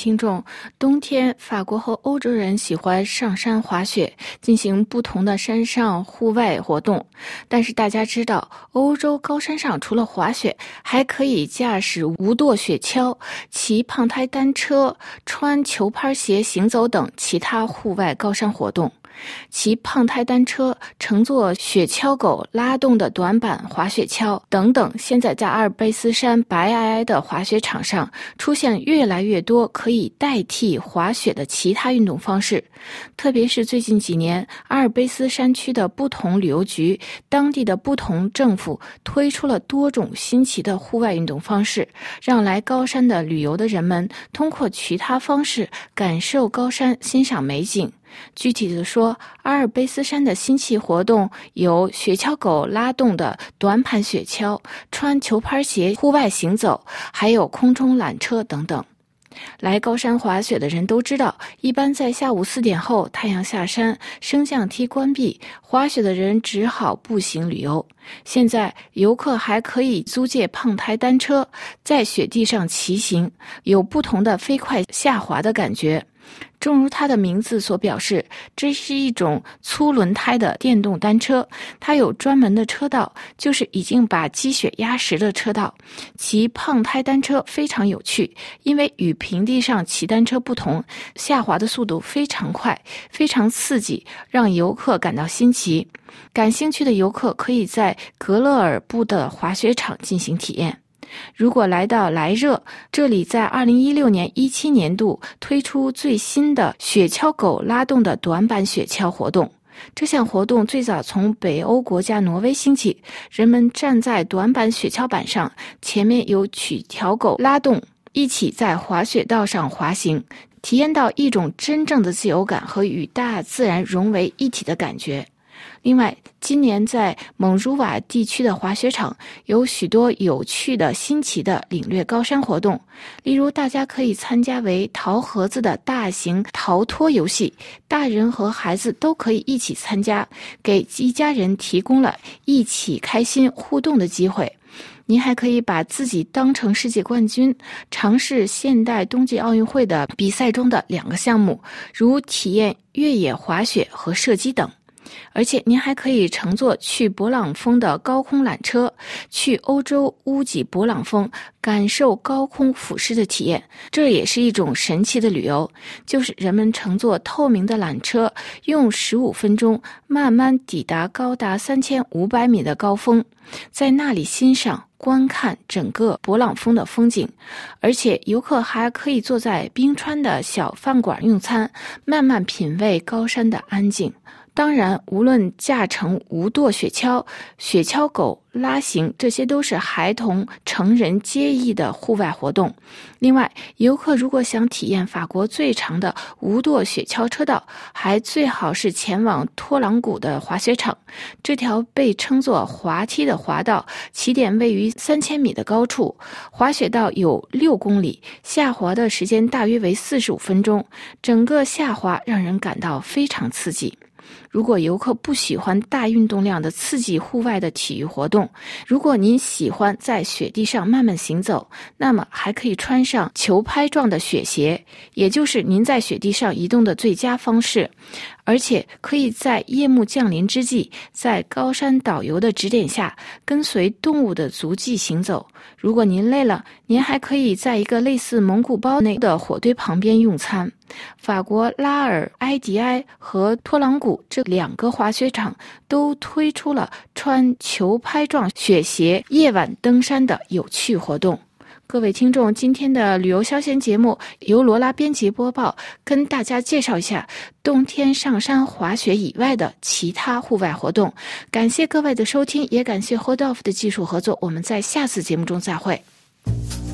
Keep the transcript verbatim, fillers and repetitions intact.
听众，冬天法国和欧洲人喜欢上山滑雪，进行不同的山上户外活动。但是大家知道，欧洲高山上除了滑雪，还可以驾驶无舵雪橇、骑胖胎单车、穿球拍鞋行走等其他户外高山活动。骑胖胎单车、乘坐雪橇狗拉动的短板滑雪橇等等，现在在阿尔卑斯山白皑皑的滑雪场上出现越来越多可以代替滑雪的其他运动方式。特别是最近几年，阿尔卑斯山区的不同旅游局、当地的不同政府推出了多种新奇的户外运动方式，让来高山的旅游的人们通过其他方式感受高山，欣赏美景。具体的说，阿尔卑斯山的新奇活动有雪橇狗拉动的短板雪橇、穿球拍鞋户外行走，还有空中缆车等等。来高山滑雪的人都知道，一般在下午四点后太阳下山，升降梯关闭，滑雪的人只好步行旅游。现在游客还可以租借胖胎单车，在雪地上骑行，有不同的飞快下滑的感觉。正如它的名字所表示，这是一种粗轮胎的电动单车，它有专门的车道，就是已经把积雪压实的车道。骑胖胎单车非常有趣，因为与平地上骑单车不同，下滑的速度非常快，非常刺激，让游客感到新奇。感兴趣的游客可以在格勒尔布的滑雪场进行体验。如果来到莱热，这里在二零一六年十七年度推出最新的雪橇狗拉动的短板雪橇活动。这项活动最早从北欧国家挪威兴起，人们站在短板雪橇板上，前面有雪橇狗拉动，一起在滑雪道上滑行，体验到一种真正的自由感和与大自然融为一体的感觉。另外，今年在蒙茹瓦地区的滑雪场有许多有趣的新奇的领略高山活动，例如大家可以参加为桃盒子的大型逃脱游戏，大人和孩子都可以一起参加，给一家人提供了一起开心互动的机会。您还可以把自己当成世界冠军，尝试现代冬季奥运会的比赛中的两个项目，如体验越野滑雪和射击等。而且您还可以乘坐去勃朗峰的高空缆车，去欧洲乌吉勃朗峰感受高空俯视的体验。这也是一种神奇的旅游，就是人们乘坐透明的缆车，用十五分钟慢慢抵达高达三千五百米的高峰，在那里欣赏观看整个勃朗峰的风景。而且游客还可以坐在冰川的小饭馆用餐，慢慢品味高山的安静。当然，无论驾乘无舵雪橇、雪橇狗拉行，这些都是孩童、成人皆宜的户外活动。另外，游客如果想体验法国最长的无舵雪橇车道，还最好是前往托朗古的滑雪场。这条被称作滑梯的滑道，起点位于三千米的高处，滑雪道有六公里，下滑的时间大约为四十五分钟，整个下滑让人感到非常刺激。如果游客不喜欢大运动量的刺激户外的体育活动，如果您喜欢在雪地上慢慢行走，那么还可以穿上球拍状的雪鞋，也就是您在雪地上移动的最佳方式。而且可以在夜幕降临之际，在高山导游的指点下，跟随动物的足迹行走。如果您累了，您还可以在一个类似蒙古包内的火堆旁边用餐。法国拉尔埃迪埃和托朗古这两个滑雪场都推出了穿球拍状雪鞋夜晚登山的有趣活动。各位听众，今天的旅游消闲节目由罗拉编辑播报，跟大家介绍一下冬天上山滑雪以外的其他户外活动。感谢各位的收听，也感谢 Hold Off 的技术合作，我们在下次节目中再会。